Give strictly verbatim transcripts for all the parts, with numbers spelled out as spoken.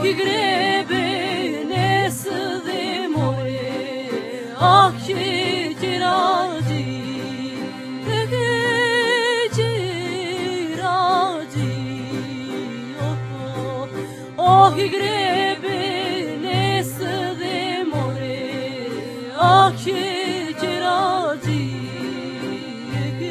ki grebe nesë dhe more, ah që qirazi, e ke qirazi, oh, oh, oh ki grebe nesë dhe more, ah që qirazi, e ke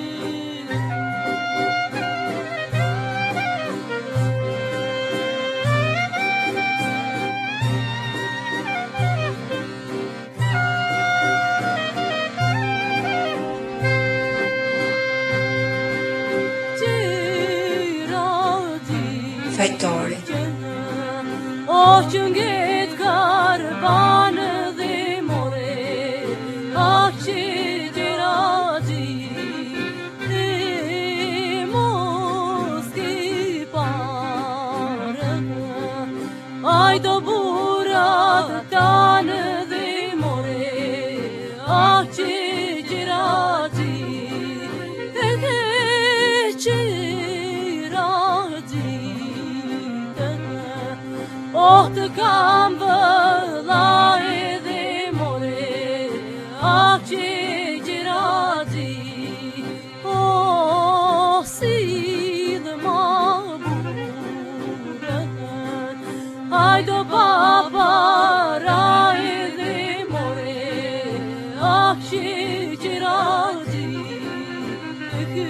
Fajtori. O që nget karvanë dhe more, ah që gjerazi, e mos ki parë, aj do burat tanë dhe more, ah që gjerazi, e ke qirazi, oh të kam vëlla edhe more, ah që gjerazi, oh si dhe ma burën, hajdo papara edhe more, ah që gjerazi, e ke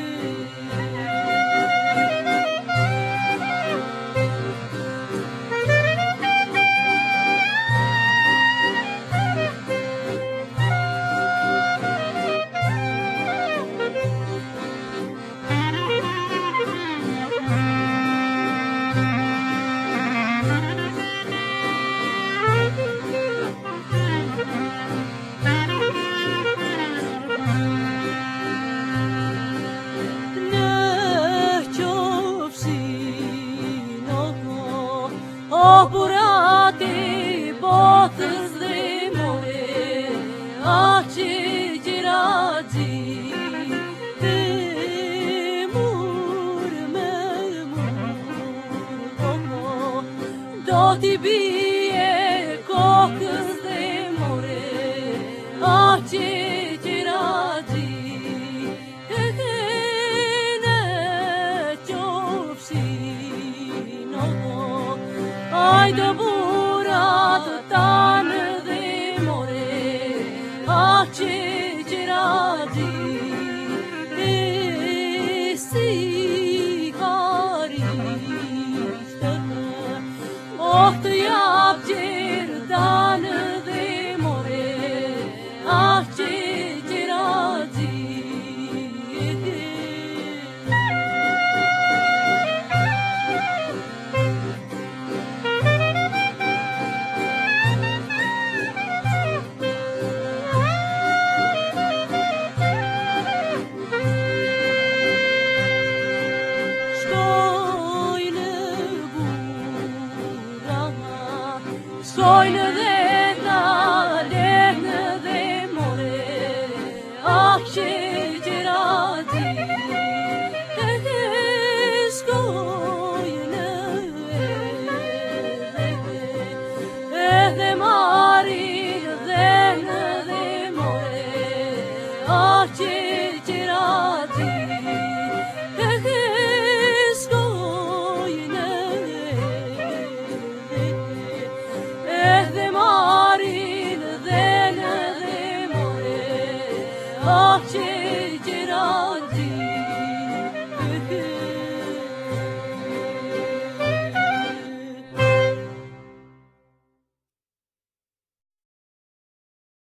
oh burati botës dhe more, ah që gjerazi, e mur me mur, oh, oh, do t'i bie kokës dhe more, ah që gjerazi, e ke në qofshin, oh, oh, hajde burat tanë dhe more, ah që gjerazi, e si harishtë, oh të jap gjerdanë dhe more, ah që gjerazi, e ke Shkojnë dhe ta lehnë dhe more, ah që gjerazi, e ke shkojnë edhe marin dhe në dhe more, ah që gjerazi, e ke shkojnë edhe marin dhe në dhe more, ah që gjerazi.